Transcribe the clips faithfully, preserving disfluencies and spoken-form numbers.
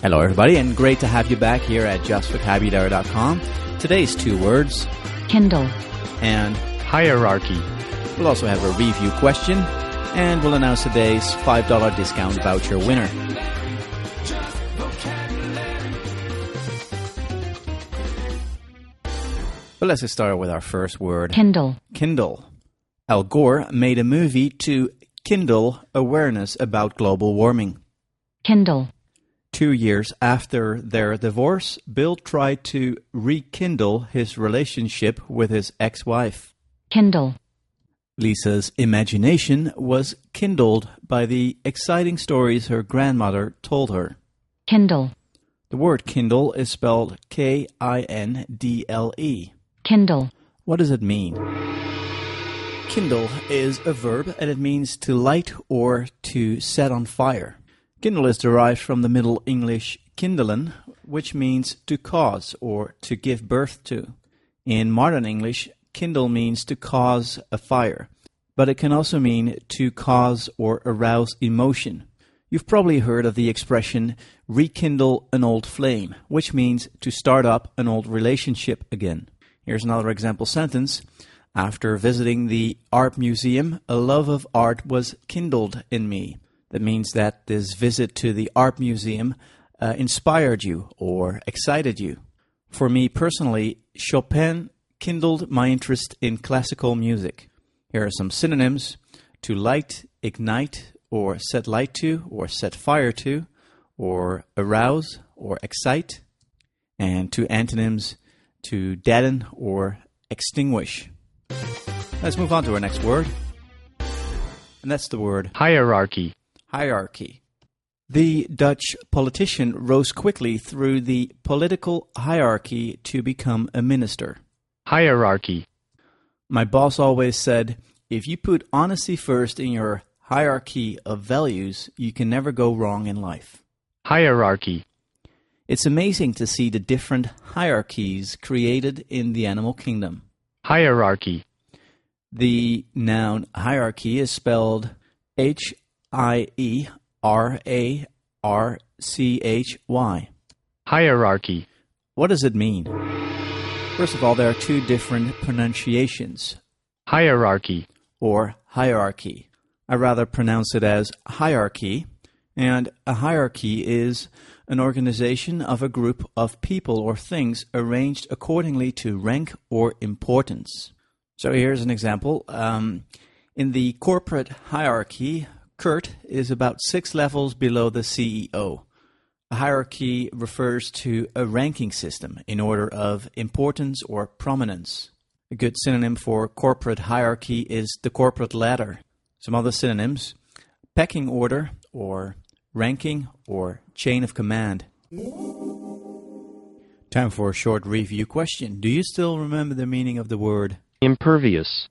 Hello, everybody, and great to have you back here at just vocabulary dot com. Today's two words, Kindle and hierarchy. We'll also have a review question, and we'll announce today's five dollar discount voucher winner. But let's get started with our first word. Kindle. Kindle. Al Gore made a movie to kindle awareness about global warming. Kindle. Two years after their divorce, Bill tried to rekindle his relationship with his ex-wife. Kindle. Lisa's imagination was kindled by the exciting stories her grandmother told her. Kindle. The word Kindle is spelled K I N D L E. Kindle. What does it mean? Kindle is a verb, and it means to light or to set on fire. Kindle is derived from the Middle English kindelen, which means to cause or to give birth to. In modern English, kindle means to cause a fire, but it can also mean to cause or arouse emotion. You've probably heard of the expression rekindle an old flame, which means to start up an old relationship again. Here's another example sentence. After visiting the art museum, a love of art was kindled in me. That means that this visit to the art museum uh, inspired you or excited you. For me personally, Chopin kindled my interest in classical music. Here are some synonyms: to light, ignite, or set light to, or set fire to, or arouse, or excite. And two antonyms: to deaden or extinguish. Let's move on to our next word. And that's the word hierarchy. Hierarchy. The Dutch politician rose quickly through the political hierarchy to become a minister. Hierarchy. My boss always said, if you put honesty first in your hierarchy of values, you can never go wrong in life. Hierarchy. It's amazing to see the different hierarchies created in the animal kingdom. Hierarchy. The noun hierarchy is spelled H I E R A R C H Y. Hierarchy. What does it mean? First of all, there are two different pronunciations. Hierarchy. Or hierarchy. I rather pronounce it as hierarchy, and a hierarchy is an organization of a group of people or things arranged accordingly to rank or importance. So here's an example. Um, in the corporate hierarchy, Kurt is about six levels below the C E O. A hierarchy refers to a ranking system in order of importance or prominence. A good synonym for corporate hierarchy is the corporate ladder. Some other synonyms: pecking order, or ranking, or chain of command. Time for a short review question. Do you still remember the meaning of the word impervious?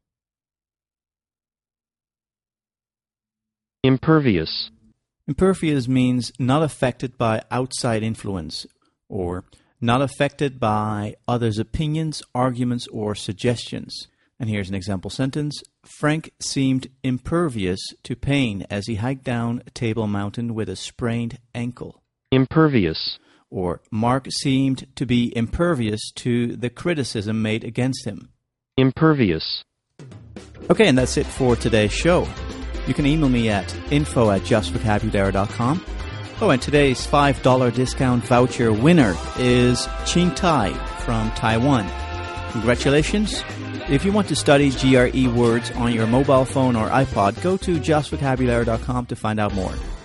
Impervious. Impervious means not affected by outside influence, or not affected by others' opinions, arguments, or suggestions. And here's an example sentence. Frank seemed impervious to pain as he hiked down Table Mountain with a sprained ankle. Impervious. Or Mark seemed to be impervious to the criticism made against him. Impervious. Okay, and that's it for today's show. You can email me at info at just vocabulary dot com. Oh, and today's five dollar discount voucher winner is Ching Tai from Taiwan. Congratulations. If you want to study G R E words on your mobile phone or iPod, go to just vocabulary dot com to find out more.